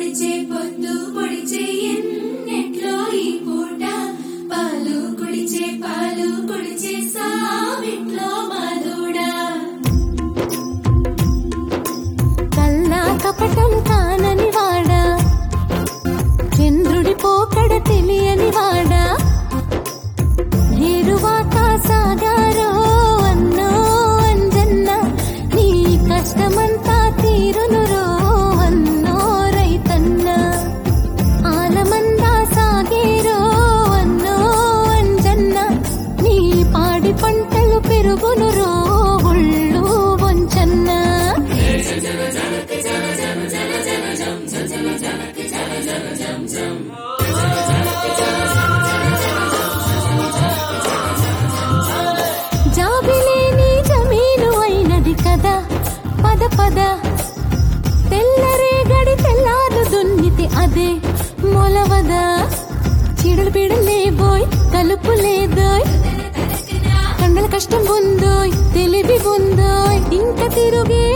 పొడిచే పొద్దు పొడిచే ఎన్నెట్లో ఈ పూట పాలు కుడిచే సావిట్లో మాదూడా కల్లా కపటం కానని వాడా చంద్రుడి పోకడ తెలియని వాడా ఏరువాక సాగారో అన్నో అంజన్న నీ కష్టమంతా తీరును రో అన్నో రైతన్న ఆలమందా సాగేరో అన్నో అంజన్న నీ పాడి పంటలు పెరుగును రో ఒళ్ళు వంచన్న జాబిలేని జమీను అయినది కదా పద పద తెల్లరేగడి తెల్లారు దున్నితే అదే మొలవదా చీడలు పీడలే బోయ్ కలుపు లేదోయ్ కండల కష్టం ఉందోయ్ తెలివి ఉందోయ్ ఇంక తిరుగే